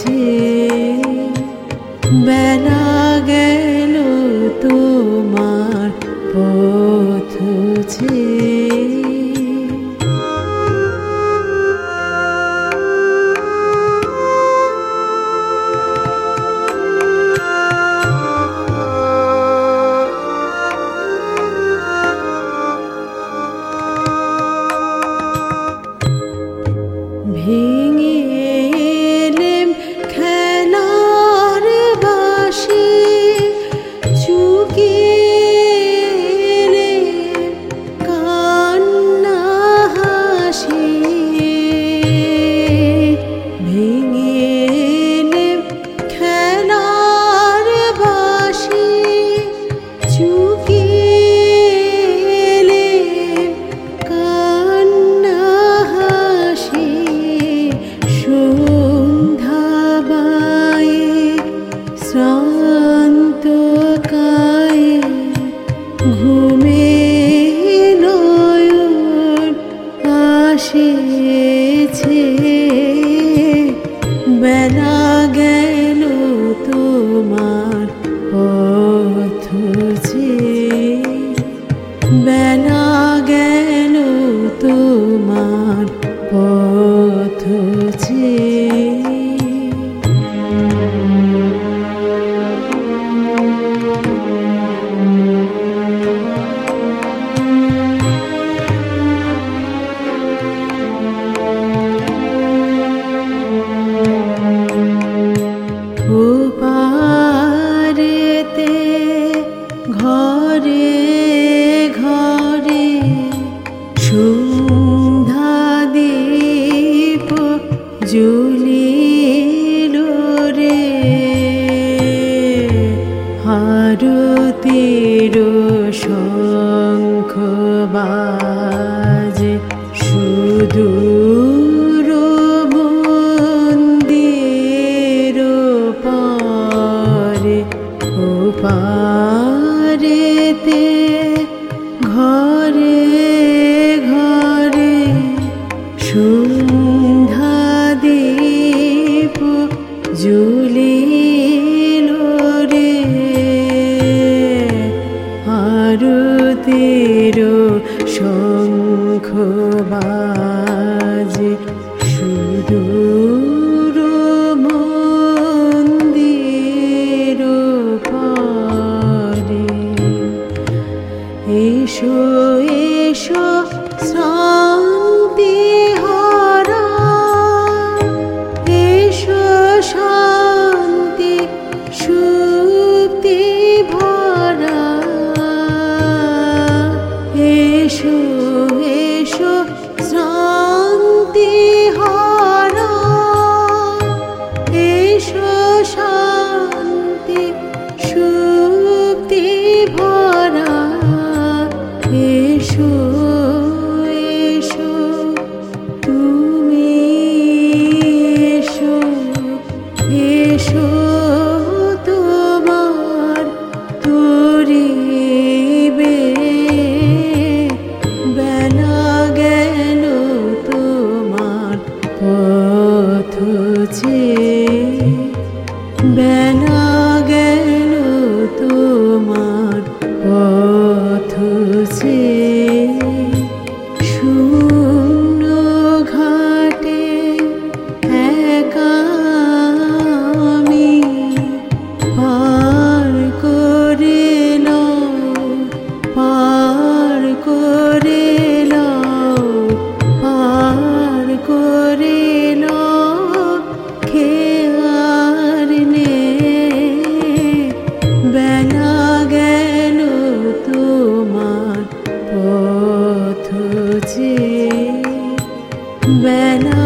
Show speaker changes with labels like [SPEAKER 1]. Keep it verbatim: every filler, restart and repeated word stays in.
[SPEAKER 1] বেলা গেল তোমার পথ ভেঙে এলেম খেলার বাঁশি, চুকে এলেম কান্না হাসি। ভেঙে এলেম খেলার বাঁশি, চুকে এলেম কান্না হাসি। সন্ধ্যা বায়ে শ্রান্ত কায়ে ঘুমে নয়ন আসেছে। বেলা গেল তোমার পথ চেয়ে, বেলা গেল তোমার পথ চেয়ে। ওপারেতে ঘরে ঘরে সন্ধ্যা দীপ জ্বলিল রে। আরতির শঙ্খ বাজে সুদূর মন্দির পারে। ওপারেতে ঘরে ঘরে সন্ধ্যা দীপ জ্বলিল রে। আরতির শঙ্খ বাজে সুদূর মন্দির পারে। এসো এসো শান্তি হারা, এসো শান্তি সুপ্তি ভরা। এসো এসো শান্তি হারা, এসো শান্তি সুপ্তি ভরা। এসো এসো তুমি এসো, এসো তোমার তরিবে। বেলা গেল তোমার পথ চেয়ে, বেলা গেল তোমার পথ চেয়ে। শূন্য ঘাটে একা আমি পার করে নাও, পার করে নাও, পার করে নাও খেয়ার নে। বেলা গেল তোমার পথ চেয়ে, বেলা